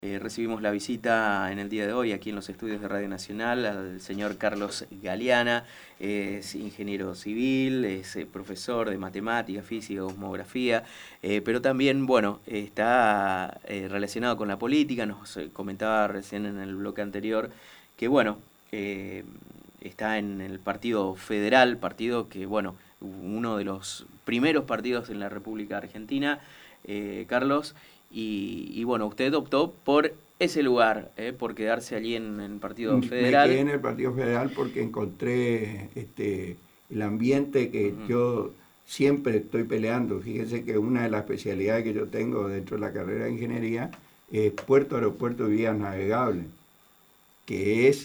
Recibimos la visita en el día de hoy aquí en los estudios de Radio Nacional al señor Carlos Galeana. Es ingeniero civil, es profesor de matemática, física, cosmografía, pero también, bueno, está relacionado con la política. Nos comentaba recién en el bloque anterior que, bueno, está en el Partido Federal, partido que, bueno, uno de los primeros partidos en la República Argentina, Carlos. Y bueno, usted optó por ese lugar, por quedarse allí en el Partido Federal. Me quedé en el Partido Federal porque encontré el ambiente que yo siempre estoy peleando. Fíjese que una de las especialidades que yo tengo dentro de la carrera de ingeniería es puerto, aeropuerto y vías navegables, que es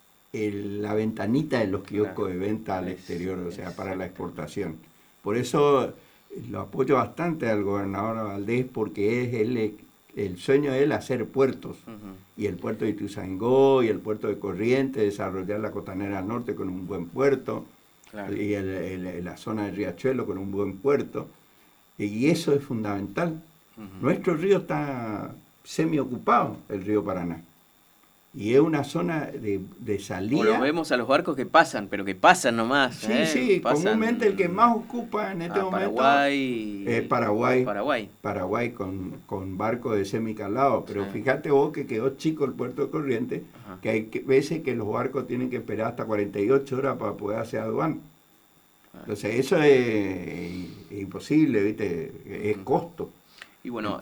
la ventanita de los kioscos de venta al exterior, o sea, para la exportación. Por eso lo apoyo bastante al gobernador Valdés, porque es el sueño de él hacer puertos, y el puerto de Ituzaingó y el puerto de Corrientes, desarrollar la costanera al norte con un buen puerto, claro, y la zona de Riachuelo con un buen puerto, y eso es fundamental. Nuestro río está semi-ocupado, el río Paraná, y es una zona de salida. Bueno, vemos a los barcos que pasan, pero que pasan nomás. Sí, pasan, comúnmente el que más ocupa en este momento es Paraguay con barcos de semicalado. Pero fíjate vos que quedó chico el puerto de Corrientes, que hay veces que los barcos tienen que esperar hasta 48 horas para poder hacer aduana. Entonces eso es imposible, ¿viste? Es costo. Y bueno,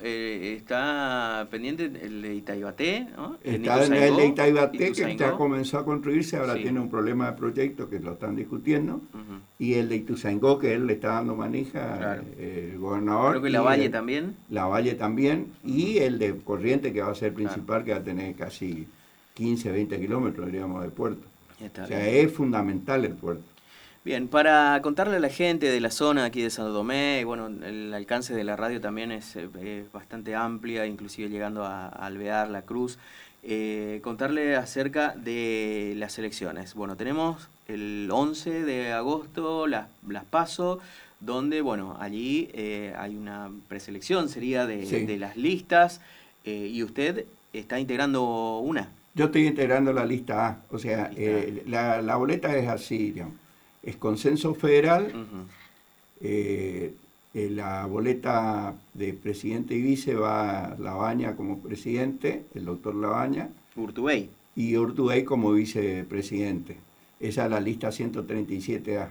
está pendiente el de Itaibaté, ¿no? Está en el de Itaibaté, que ya comenzó a construirse, ahora tiene un problema de proyecto que lo están discutiendo, y el de Ituzaingó, que él le está dando manija, el gobernador. Creo que La Valle también. La Valle también, y el de Corrientes, que va a ser principal, que va a tener casi 15, 20 kilómetros, diríamos, de puerto. O sea, es fundamental el puerto. Bien, para contarle a la gente de la zona aquí de Santo Tomé, y bueno, el alcance de la radio también es bastante amplia, inclusive llegando a Alvear, La Cruz, contarle acerca de las elecciones. Bueno, tenemos el 11 de agosto las PASO, donde, bueno, allí hay una preselección, sería de las listas, y usted está integrando una. Yo estoy integrando la lista A, o sea, la boleta es así, digamos. Es consenso federal, la boleta de presidente y vice va Labaña como presidente, el doctor Labaña. Urtubey. Y Urtubey como vicepresidente. Esa es la lista 137A.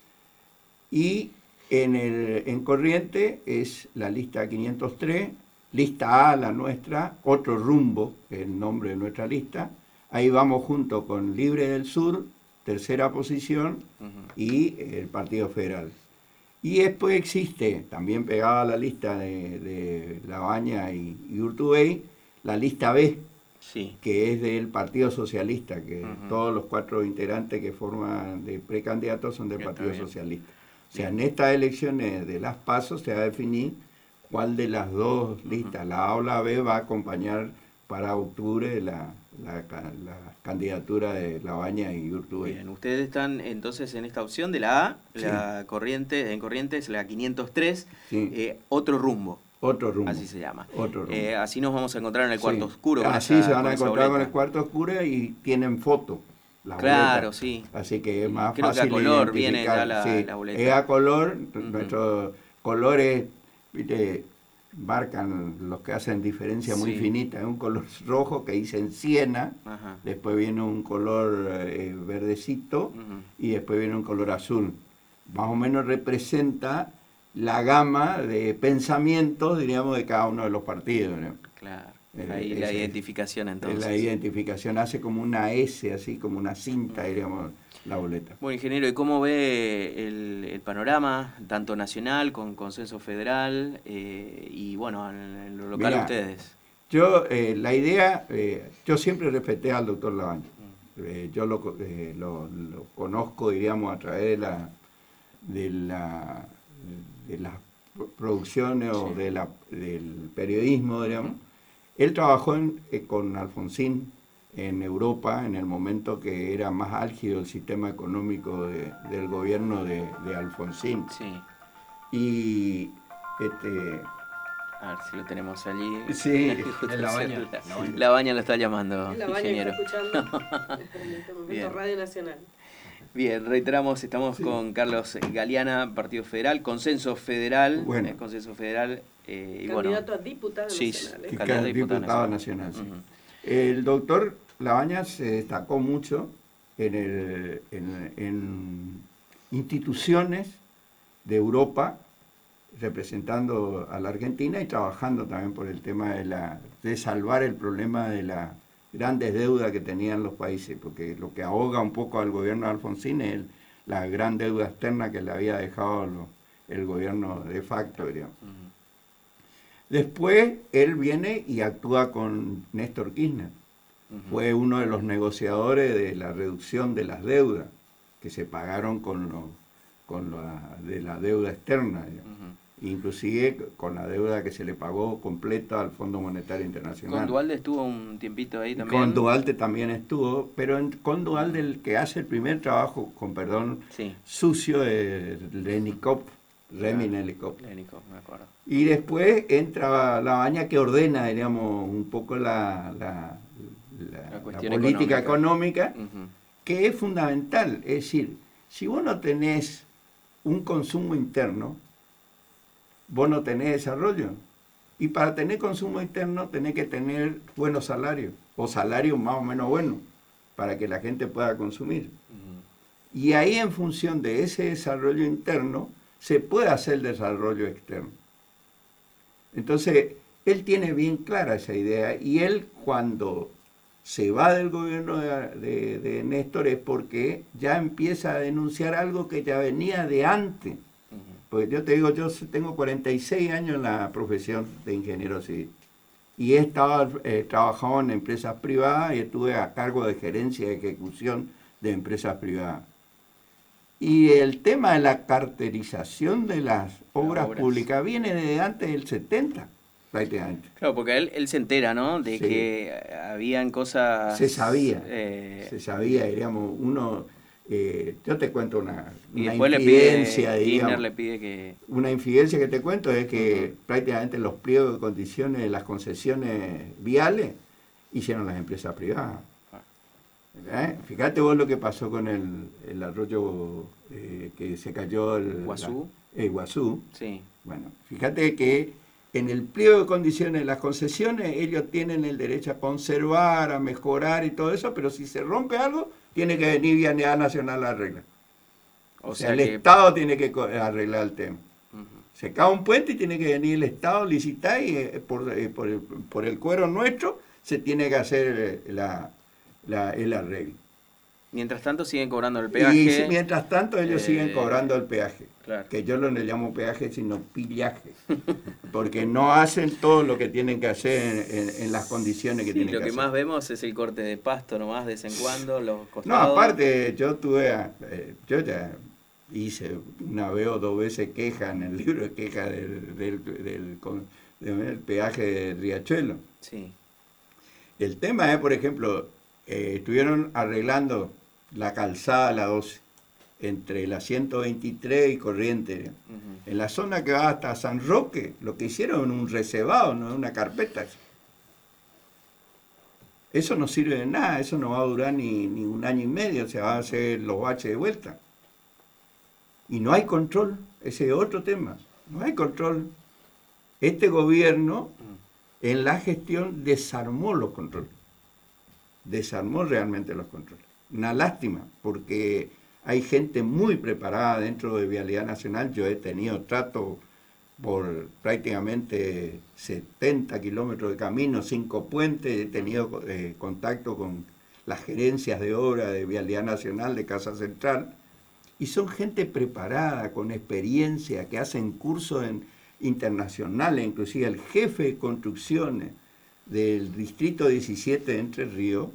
Y en Corriente es la lista 503, lista A, la nuestra, Otro Rumbo, que es el nombre de nuestra lista. Ahí vamos junto con Libre del Sur, tercera posición, y el Partido Federal. Y después existe, también pegada a la lista de Labaña y Urtubey, la lista B, que es del Partido Socialista, que todos los 4 integrantes que forman de precandidatos son del Partido Socialista. O sea, en estas elecciones de las PASO se va a definir cuál de las dos listas, la A o la B, va a acompañar para octubre la candidatura de Labaña y Urtubey. Bien, ustedes están entonces en esta opción de la A, en Corrientes, la 503, Otro Rumbo. Otro Rumbo. Así se llama. Otro Rumbo. Así nos vamos a encontrar en el cuarto oscuro. Así se van a encontrar con el cuarto oscuro y tienen foto. Claro, boleta. Sí. Así que es más Creo fácil que a color viene ya la boleta. Es a color, nuestros colores, ¿viste? Marcan los que hacen diferencia muy finita. Es un color rojo que dicen Siena, después viene un color verdecito y después viene un color azul. Más o menos representa la gama de pensamientos, diríamos, de cada uno de los partidos, ¿no? Claro, ahí la identificación entonces. La identificación hace como una S, así como una cinta, diríamos, la boleta. Bueno, ingeniero, ¿y cómo ve el panorama, tanto nacional, con consenso federal, y bueno, en lo local? Mirá, ustedes? Yo, la idea, yo siempre respeté al doctor Labaña. Yo lo conozco, diríamos, a través de las producciones o del periodismo, digamos. Él trabajó con Alfonsín en Europa en el momento que era más álgido el sistema económico del gobierno de Alfonsín. Sí. Y A ver si lo tenemos allí. Sí, Justo en La Baña. La Baña lo está llamando, Es La Baña que ingeniero. está escuchando en este momento Bien. Radio Nacional. Bien, reiteramos, estamos Sí. con Carlos Galeana, Partido Federal, Consenso Federal. Bueno. Consenso Federal. Y Candidato bueno, a diputado Sí, nacional. que Candidato a diputado diputado nacional. Sí. Ujú. El doctor Labaña se destacó mucho en instituciones de Europa, representando a la Argentina y trabajando también por el tema de salvar el problema de las grandes deudas que tenían los países, porque lo que ahoga un poco al gobierno de Alfonsín es la gran deuda externa que le había dejado el gobierno de facto, digamos. Ujú. Después él viene y actúa con Néstor Kirchner. Ujú. Fue uno de los negociadores de la reducción de las deudas que se pagaron de la deuda externa, digamos. Ujú. Inclusive con la deuda que se le pagó completa al Fondo Monetario Internacional. Con Duhalde estuvo un tiempito ahí también. Con Duhalde también estuvo, pero con Duhalde el que hace el primer trabajo, con perdón, Sí, sucio de Lenikov, Remy Claro. Lenikov. Lénico, me acuerdo. Y después entra Labaña que ordena, digamos, un poco la cuestión política económica, Ujú. que es fundamental. Es decir, si vos no tenés un consumo interno, vos no tenés desarrollo. Y para tener consumo interno tenés que tener buenos salarios, o salarios más o menos buenos, para que la gente pueda consumir. Ujú. Y ahí en función de ese desarrollo interno, se puede hacer el desarrollo externo. Entonces, él tiene bien clara esa idea y él cuando se va del gobierno de Néstor es porque ya empieza a denunciar algo que ya venía de antes. Ujú. Porque yo te digo, yo tengo 46 años en la profesión de ingeniero civil y he trabajado en empresas privadas y estuve a cargo de gerencia y ejecución de empresas privadas. Y el tema de la carterización de las obras públicas viene desde antes del 70, prácticamente. Claro, porque él se entera, ¿no? De Sí. que habían cosas... Se sabía, eh, diríamos, yo te cuento y una después infidencia, Kirchner digamos. le pide que... Una infidencia que te cuento es que Ujú. prácticamente los pliegos de condiciones de las concesiones viales hicieron las empresas privadas. Fíjate vos lo que pasó con el arroyo que se cayó, el Iguazú. Sí. Bueno, fíjate que en el pliego de condiciones de las concesiones ellos tienen el derecho a conservar, a mejorar y todo eso, pero si se rompe algo, tiene que venir Vialidad Nacional a arreglar. O sea, el Estado tiene que arreglar el tema. Ujú. Se cae un puente y tiene que venir el Estado, licitar y por el cuero nuestro se tiene que hacer el arreglo. Mientras tanto siguen cobrando el peaje. Y mientras tanto ellos siguen cobrando el peaje. Claro. Que yo no le llamo peaje, sino pillaje. Porque no hacen todo lo que tienen que hacer en las condiciones que Sí, tienen que lo que hacer. más vemos es el corte de pasto nomás de vez en cuando, los No, costados. aparte, yo ya hice una vez o dos veces queja en el libro de queja del peaje de Riachuelo. Sí. El tema es, por ejemplo, estuvieron arreglando la calzada, la 12, entre la 123 y Corrientes. Ujú. En la zona que va hasta San Roque, lo que hicieron un reservado, no una carpeta. Eso no sirve de nada, eso no va a durar ni un año y medio, se van a hacer los baches de vuelta. Y no hay control, ese es otro tema, no hay control. Este gobierno en la gestión desarmó los controles, desarmó realmente los controles. Una lástima, porque hay gente muy preparada dentro de Vialidad Nacional. Yo he tenido trato por prácticamente 70 kilómetros de camino, 5 puentes, he tenido contacto con las gerencias de obra de Vialidad Nacional, de Casa Central, y son gente preparada, con experiencia, que hacen cursos internacionales, inclusive el jefe de construcciones del Distrito 17 de Entre Ríos,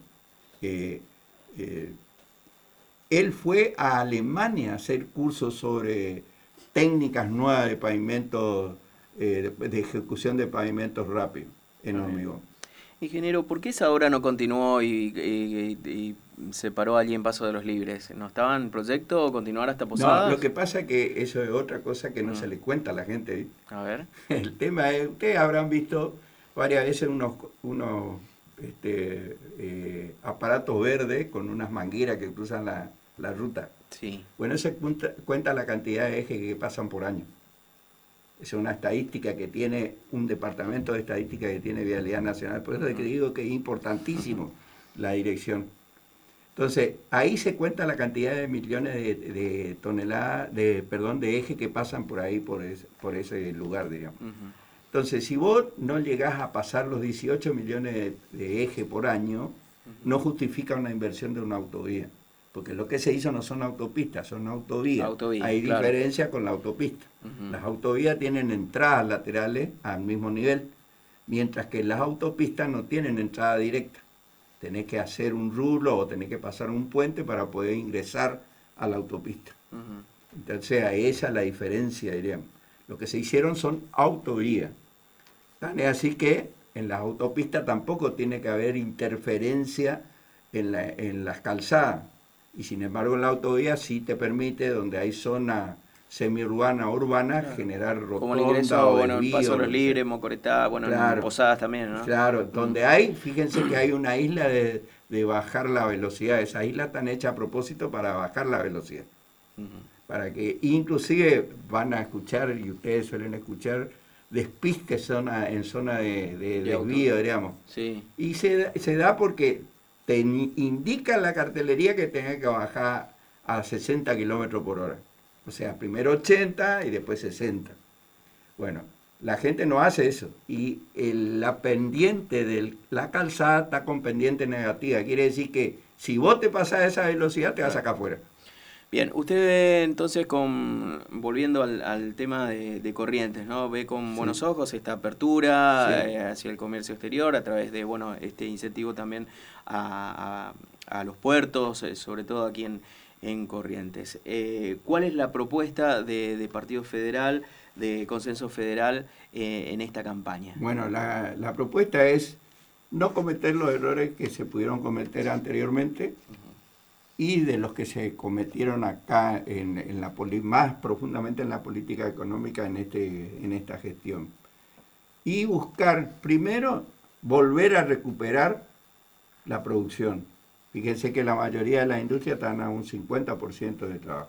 él fue a Alemania a hacer cursos sobre técnicas nuevas de pavimentos, de ejecución de pavimentos rápidos en hormigón. Ingeniero, ¿por qué esa obra no continuó y se paró allí en Paso de los Libres. ¿No estaba en proyecto continuar hasta Posadas? No, lo que pasa es que eso es otra cosa que no se le cuenta a la gente, ¿viste? A ver. El tema es, ustedes habrán visto varias veces unos aparatos verdes con unas mangueras que cruzan la ruta. Sí. Bueno, eso cuenta la cantidad de ejes que pasan por año. Es una estadística que tiene un departamento de estadística que tiene Vialidad Nacional. Por eso es que digo que es importantísimo la dirección. Entonces, ahí se cuenta la cantidad de millones de toneladas, de ejes que pasan por ahí, por ese lugar, digamos. Entonces, si vos no llegás a pasar los 18 millones de ejes por año, no justifica una inversión de una autovía. Porque lo que se hizo no son autopistas, son autovías. Hay claro. diferencia con la autopista. Las autovías tienen entradas laterales al mismo nivel, mientras que las autopistas no tienen entrada directa. Tenés que hacer un rulo o tenés que pasar un puente para poder ingresar a la autopista. Entonces, esa es la diferencia, diríamos. Lo que se hicieron son autovías. Tan es así que en las autopistas tampoco tiene que haber interferencia en las calzadas. Y sin embargo, en la autovía sí te permite, donde hay zona semiurbana o urbana, claro, generar rotonda como el ingreso, o bueno, desvío, en Paso de los Libres, Mocoretá, bueno, claro, en Posadas también, ¿no? Claro, donde hay, fíjense que hay una isla de bajar la velocidad. Esas islas están hechas a propósito para bajar la velocidad. Para que, inclusive, van a escuchar, y ustedes suelen escuchar, despistes en zona de desvío, digamos. Sí. Y se da porque te indica la cartelería que tenés que bajar a 60 kilómetros por hora. O sea, primero 80 y después 60. Bueno, la gente no hace eso. Y la pendiente de la calzada está con pendiente negativa. Quiere decir que si vos te pasás a esa velocidad, te vas a sacar afuera. Bien, usted entonces, volviendo al tema de Corrientes, ¿no? Ve con buenos ojos esta apertura hacia el comercio exterior a través de, bueno, este incentivo también a los puertos, sobre todo aquí en Corrientes. ¿Cuál es la propuesta de Partido Federal, de Consenso Federal en esta campaña? Bueno, la propuesta es no cometer los errores que se pudieron cometer anteriormente, y de los que se cometieron acá más profundamente en la política económica en esta gestión. Y buscar, primero, volver a recuperar la producción. Fíjense que la mayoría de las industrias están a un 50% de trabajo.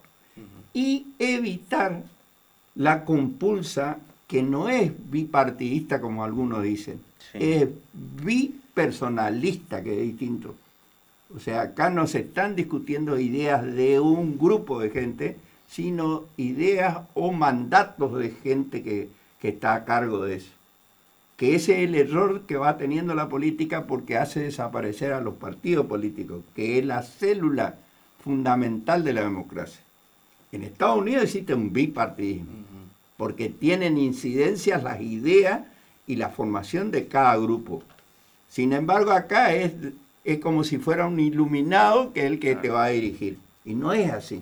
Y evitar la compulsa, que no es bipartidista como algunos dicen, es bipersonalista, que es distinto. O sea, acá no se están discutiendo ideas de un grupo de gente, sino ideas o mandatos de gente que está a cargo de eso. Que ese es el error que va teniendo la política, porque hace desaparecer a los partidos políticos, que es la célula fundamental de la democracia. En Estados Unidos existe un bipartidismo, porque tienen incidencias las ideas y la formación de cada grupo. Sin embargo, acá es como si fuera un iluminado que es el que te va a dirigir. Y no es así.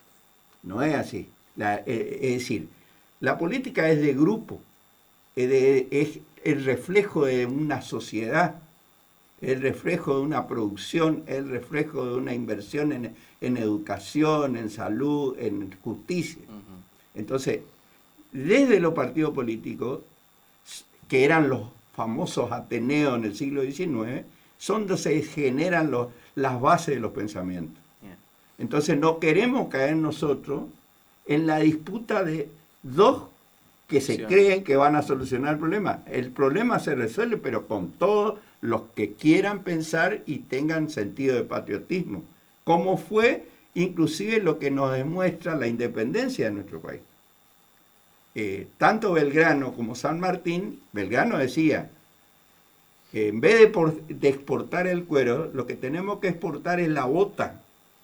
No es así. Es decir, la política es de grupo, es el reflejo de una sociedad, el reflejo de una producción, el reflejo de una inversión en educación, en salud, en justicia. Entonces, desde los partidos políticos, que eran los famosos Ateneos en el siglo XIX, son donde se generan las bases de los pensamientos. Entonces no queremos caer nosotros en la disputa de dos que se creen que van a solucionar el problema. El problema se resuelve, pero con todos los que quieran pensar y tengan sentido de patriotismo, como fue inclusive lo que nos demuestra la independencia de nuestro país. Tanto Belgrano como San Martín, Belgrano decía, en vez de exportar el cuero, lo que tenemos que exportar es la bota.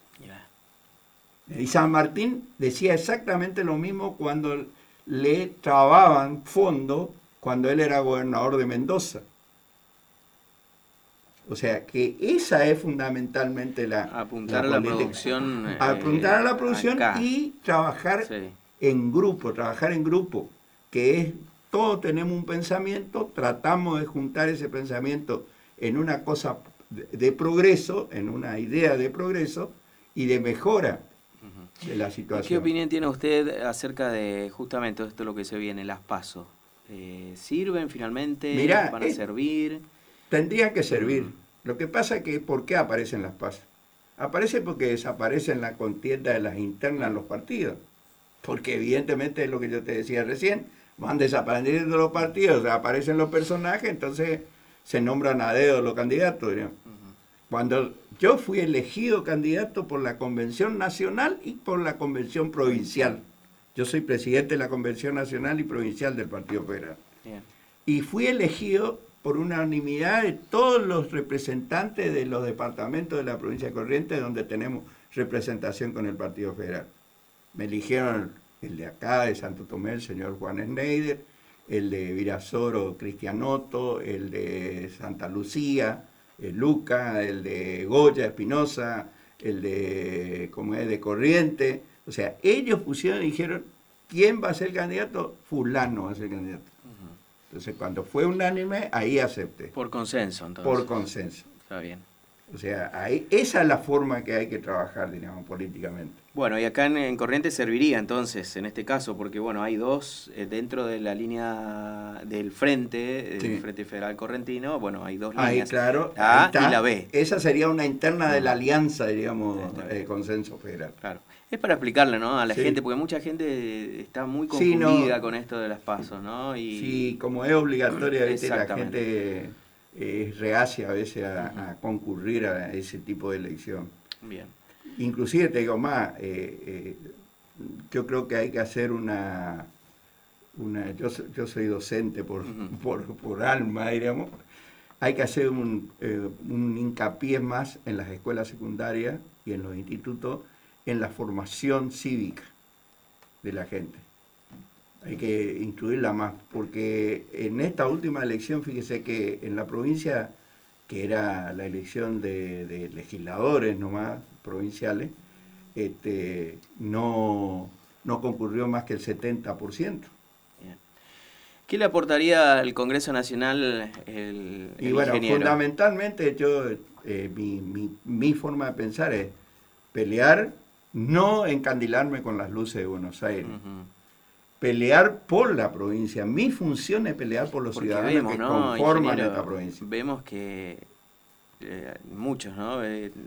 Y San Martín decía exactamente lo mismo cuando le trababan fondos cuando él era gobernador de Mendoza. O sea que esa es fundamentalmente apuntar a la producción. Apuntar a la producción acá. Y trabajar en grupo, que es, todos tenemos un pensamiento, tratamos de juntar ese pensamiento en una cosa de progreso, en una idea de progreso y de mejora de la situación. ¿Qué opinión tiene usted acerca de justamente esto lo que se viene, las PASO? ¿Sirven finalmente? Mirá, ¿Van a servir? Tendrían que servir. Lo que pasa es que, ¿por qué aparecen las PASO? Aparece porque desaparecen la contienda de las internas en los partidos. Porque evidentemente es lo que yo te decía recién, van desapareciendo los partidos, aparecen los personajes, entonces se nombran a dedo los candidatos, digamos. Cuando yo fui elegido candidato por la Convención Nacional y por la Convención Provincial. Yo soy presidente de la Convención Nacional y Provincial del Partido Federal. Bien. Y fui elegido por unanimidad de todos los representantes de los departamentos de la provincia de Corrientes, donde tenemos representación con el Partido Federal. Me eligieron el de acá, de Santo Tomé, el señor Juan Schneider, el de Virasoro, Cristianotto, el de Santa Lucía, el Luca, el de Goya, Espinosa, el de, como es, de Corrientes. O sea, ellos pusieron y dijeron, ¿quién va a ser candidato? Fulano va a ser candidato. Entonces, cuando fue unánime, ahí acepté. Por consenso, entonces. Por consenso. Está bien. O sea, ahí, esa es la forma que hay que trabajar, digamos, políticamente. Bueno, y acá en Corrientes serviría entonces, en este caso, porque bueno, hay dos dentro de la línea del frente, Sí. del Frente Federal Correntino, bueno, hay dos Ahí, líneas, claro, la A ahí está. y la B. Esa sería una interna de la alianza, diríamos, Está. consenso federal. Claro. Es para explicarle, ¿no? A la Sí. gente, porque mucha gente está muy Sí, confundida no. con esto de las PASO, ¿no? Y Sí, como es obligatoria, ¿viste? La Exactamente. gente es reacia a veces a concurrir a ese tipo de elección. Bien. Inclusive te digo más, yo creo que hay que hacer yo soy docente por alma, diríamos, hay que hacer un hincapié más en las escuelas secundarias y en los institutos en la formación cívica de la gente. Hay que incluirla más, porque en esta última elección, fíjese que en la provincia, que era la elección de legisladores nomás, provinciales, no concurrió más que el 70%. Bien. ¿Qué le aportaría al Congreso Nacional el Y bueno, ingeniero? fundamentalmente mi forma de pensar es pelear, no encandilarme con las luces de Buenos Aires. Pelear por la provincia. Mi función es pelear por los Porque ciudadanos vemos, que ¿no, conforman ingeniero? esta provincia. Vemos que muchos, ¿no?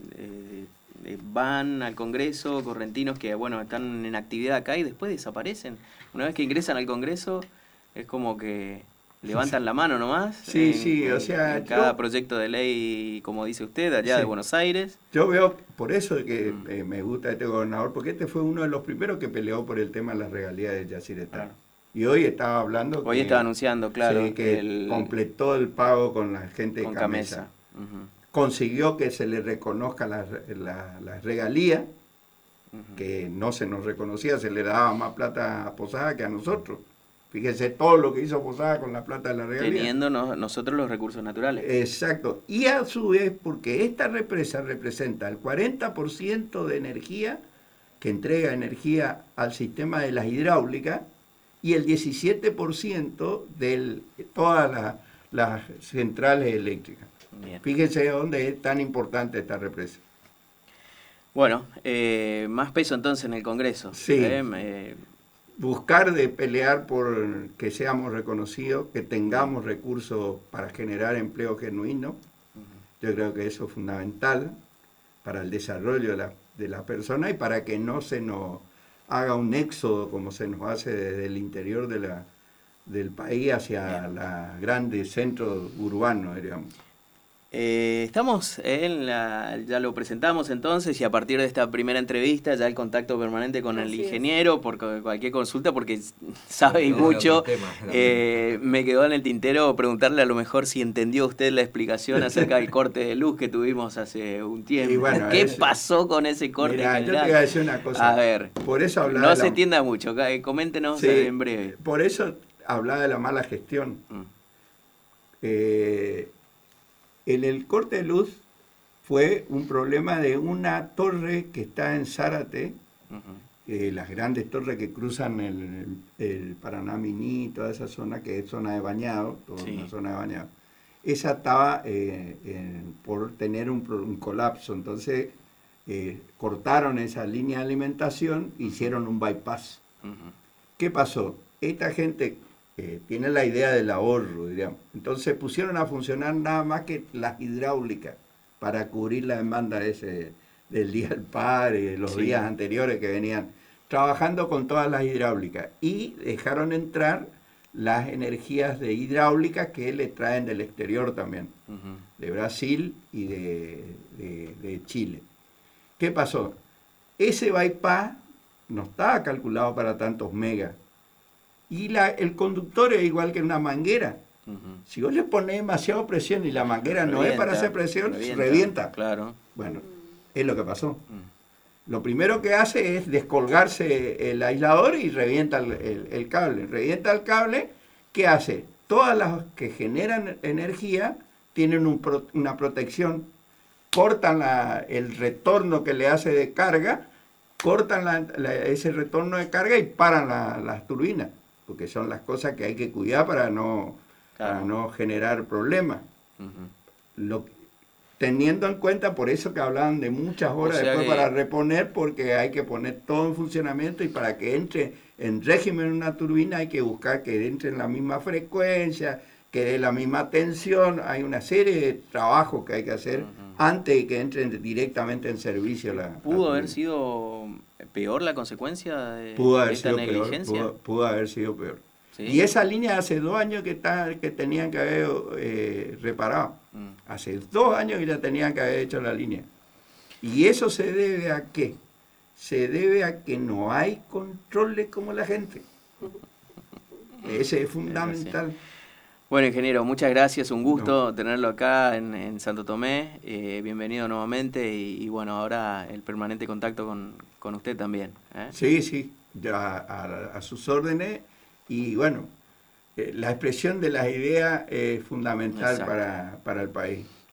Van al Congreso, correntinos que, bueno, están en actividad acá y después desaparecen. Una vez que ingresan al Congreso, es como que levantan la mano nomás. Sí, sí, o sea, en cada yo- proyecto de ley, como dice usted, allá Sí. de Buenos Aires. Yo veo, por eso que me gusta este gobernador, porque este fue uno de los primeros que peleó por el tema de las regalías de Yacyretá. Claro. Y hoy estaba hablando Hoy estaba anunciando, claro, sí, que completó el pago con la gente con de Camesa. Camesa. Ujú, Consiguió que se le reconozca las regalías, ujú. que no se nos reconocía, se le daba más plata a Posada que a nosotros. Fíjese todo lo que hizo Posada con la plata de la regalía. Teniendo nosotros los recursos naturales. Exacto. Y a su vez, porque esta represa representa el 40% de energía que entrega energía al sistema de las hidráulicas y el 17% de todas las centrales eléctricas. Bien. Fíjense dónde es tan importante esta represa. Bueno, más peso entonces en el Congreso. Sí. Buscar de pelear por que seamos reconocidos, que tengamos recursos para generar empleo genuino. Yo creo que eso es fundamental para el desarrollo de la persona y para que no se nos haga un éxodo como se nos hace desde el interior del país hacia los grandes centros urbanos, digamos. Estamos ya lo presentamos entonces y a partir de esta primera entrevista ya el contacto permanente con el Así es. ingeniero por cualquier consulta porque sabe y mucho. Me quedó en el tintero preguntarle a lo mejor si entendió usted la explicación acerca del corte de luz que tuvimos hace un tiempo. Y bueno, ¿Qué eso- pasó con ese corte Mirá, yo general? te voy a decir una cosa. A ver, Por eso hablaba no de se la- extienda mucho, coméntenos Sí, en breve. Por eso hablaba de la mala gestión. En el corte de luz fue un problema de una torre que está en Zárate, las grandes torres que cruzan el Paraná Miní, toda esa zona que es zona de bañado, toda Sí. una zona de bañado. esa estaba por tener un colapso. Entonces cortaron esa línea de alimentación, hicieron un bypass. ¿Qué pasó? Esta gente tiene la idea del ahorro, diríamos. Entonces pusieron a funcionar nada más que las hidráulicas para cubrir la demanda del Día del Padre y de los días anteriores que venían trabajando con todas las hidráulicas. Y dejaron entrar las energías de hidráulica que le traen del exterior también, de Brasil y de Chile. ¿Qué pasó? Ese bypass no estaba calculado para tantos megas. Y el conductor es igual que una manguera. Si vos le pones demasiada presión y la manguera no es para hacer presión, revienta. Claro. Bueno, es lo que pasó. Lo primero que hace es descolgarse el aislador y revienta el cable. Revienta el cable, ¿qué hace? Todas las que generan energía tienen una protección. Cortan el retorno que le hace de carga, cortan ese retorno de carga y paran las turbinas, porque son las cosas que hay que cuidar para no generar problemas. Teniendo en cuenta, por eso que hablaban de muchas horas después para reponer, porque hay que poner todo en funcionamiento y para que entre en régimen una turbina hay que buscar que entre en la misma frecuencia, que dé la misma tensión. Hay una serie de trabajos que hay que hacer antes de que entren directamente en servicio. ¿Pudo haber sido peor la consecuencia de esta negligencia? Pudo haber sido peor. ¿Sí? Y esa línea hace 2 años que tenían que haber reparado. Hace 2 años que ya tenían que haber hecho la línea. ¿Y eso se debe a qué? Se debe a que no hay controles como la gente. Ese es fundamental. Bueno, ingeniero, muchas gracias, un gusto tenerlo acá en Santo Tomé, bienvenido nuevamente y bueno, ahora el permanente contacto con usted también. Sí, ya a sus órdenes y bueno, la expresión de las ideas es fundamental para el país.